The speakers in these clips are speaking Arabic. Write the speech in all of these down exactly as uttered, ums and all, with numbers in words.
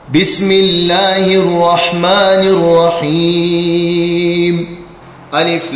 بسم الله الرحمن الرحيم. ألف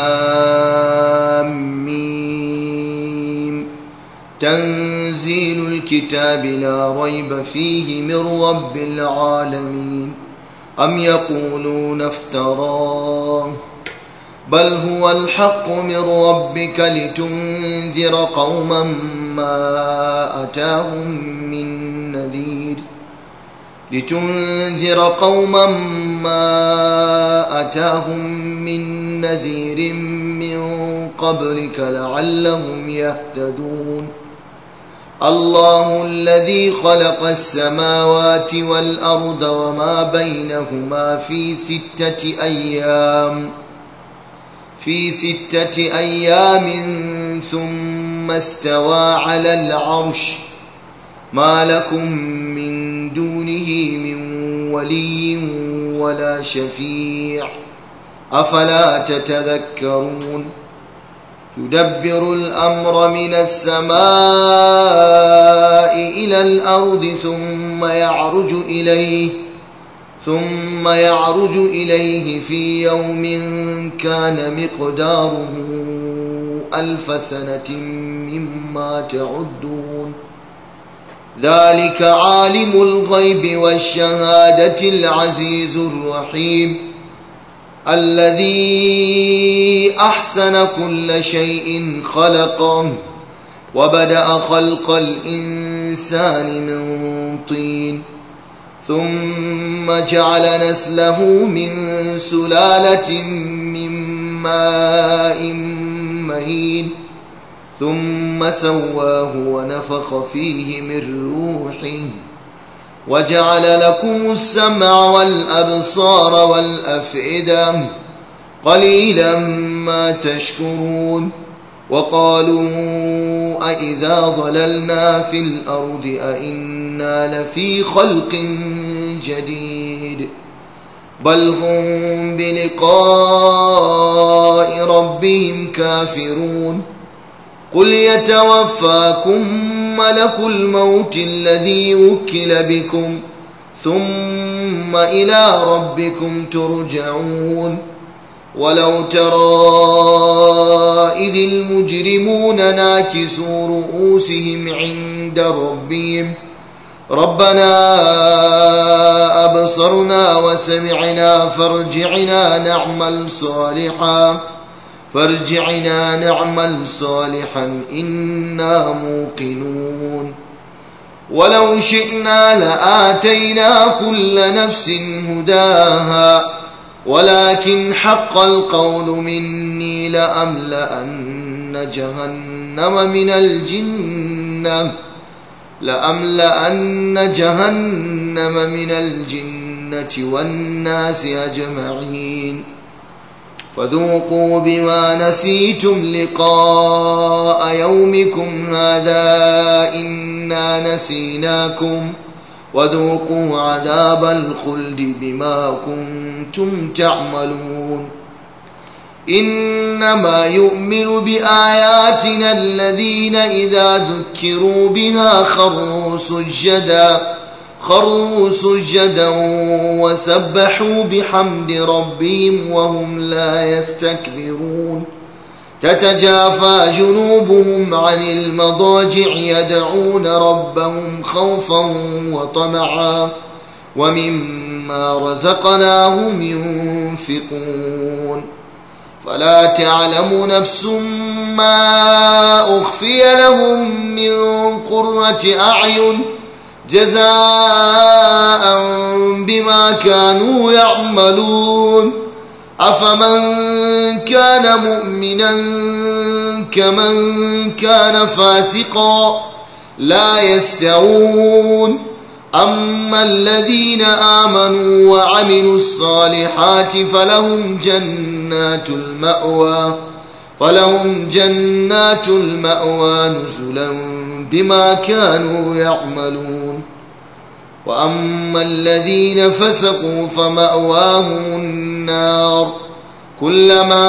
لام ميم. تنزيل الكتاب لا ريب فيه من رب العالمين. أم يقولون افتراه بل هو الحق من ربك لتنذر قوما ما أتاهم من نذير لتنذر قوما ما أتاهم من نذير من قبلك لعلهم يهتدون. الله الذي خلق السماوات والأرض وما بينهما في ستة أيام في ستة أيام ثم استوى على العرش ما لكم من دونه من ولي ولا شفيع أفلا تتذكرون. يدبر الأمر من السماء إلى الأرض ثم يعرج إليه ثم يعرج إليه في يوم كان مقداره ألف سنة مما تعدون. ذلك عالم الغيب والشهادة العزيز الرحيم الذي أحسن كل شيء خلقه وبدأ خلق الإنسان من طين ثم جعل نسله من سلالة من ماء مهين ثم سواه ونفخ فيه من روحه وجعل لكم السمع والأبصار والأفئدة قليلا ما تشكرون. وقالوا أئذا ضللنا في الأرض أئنا لفي خلق جديد بل هم بلقاء ربهم كافرون. قل يتوفاكم ملك الموت الذي وكل بكم ثم إلى ربكم ترجعون. ولو ترى إذ المجرمون ناكسوا رؤوسهم عند ربهم ربنا أبصرنا وسمعنا فارجعنا نعمل صالحا فارجعنا نعمل صالحا إنا موقنون. ولو شئنا لآتينا كل نفس هداها ولكن حق القول مني لأملأن جهنم من الجنة لأملأن جهنم من الجنة والناس أجمعين. فذوقوا بما نسيتم لقاء يومكم هذا إنا نسيناكم وذوقوا عذاب الخلد بما كنتم تعملون. إنما يؤمن بآياتنا الذين إذا ذكروا بها خروا سجدا خروا سجدا وسبحوا بحمد ربهم وهم لا يستكبرون. تتجافى جنوبهم عن المضاجع يدعون ربهم خوفا وطمعا ومما رزقناهم ينفقون. فلا تعلم نفس ما أخفي لهم من قرة أعين جزاء بما كانوا يعملون. أفمن كان مؤمنا كمن كان فاسقا لا يستوون. أما الذين آمنوا وعملوا الصالحات فلهم جنات المأوى فلهم جنات المأوى نزلا بما كانوا يعملون. وأما الذين فسقوا فمأواهم النار كلما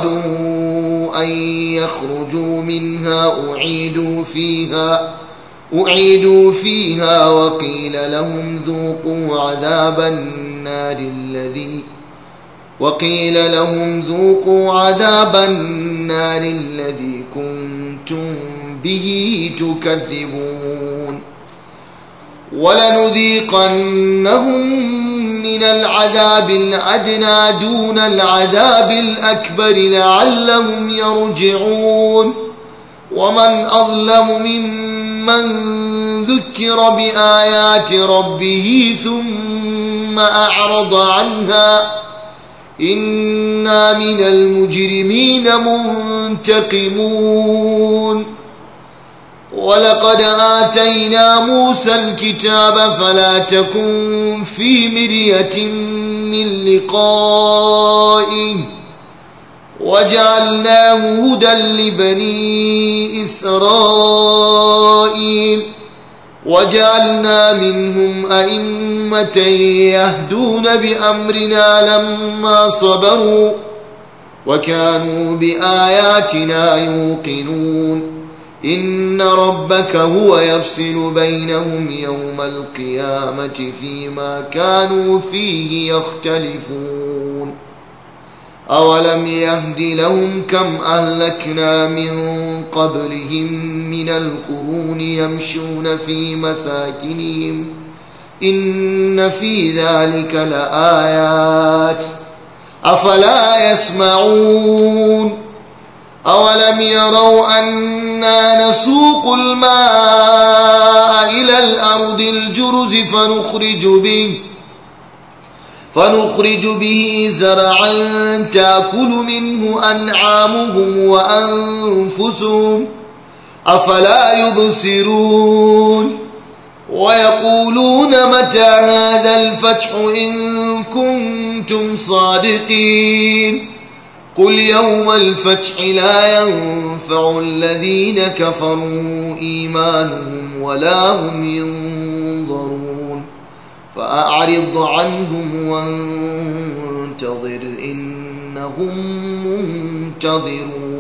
أرادوا أن يخرجوا منها أعيدوا فيها أعيدوا فيها وقيل لهم ذوقوا عذاب النار الذي وقيل لهم ذوقوا عذاب النار الذي كنتم به تكذبون ولنذيقنهم من العذاب الأدنى دون العذاب الأكبر لعلهم يرجعون ومن أظلم ممن ذكر بآيات ربه ثم أعرض عنها إنا من المجرمين منتقمون ولقد آتينا موسى الكتاب فلا تكن في مرية من لقائه وجعلناه هدى لبني إسرائيل وجعلنا منهم أئمة يهدون بأمرنا لما صبروا وكانوا بآياتنا يوقنون إن ربك هو يفصل بينهم يوم القيامة فيما كانوا فيه يختلفون أولم يهد لهم كم أهلكنا من قبلهم من القرون يمشون في مساكنهم إن في ذلك لآيات أفلا يسمعون أولم يروا أنا نسوق الماء إلى الأرض الجرز فنخرج به فنخرج به زرعا تأكل منه أنعامهم وأنفسهم أفلا يبصرون ويقولون متى هذا الفتح إن كنتم صادقين قل يوم الفتح لا ينفع الذين كفروا إيمانهم ولا هم ينظرون فأعرض عنهم وانتظر إنهم منتظرون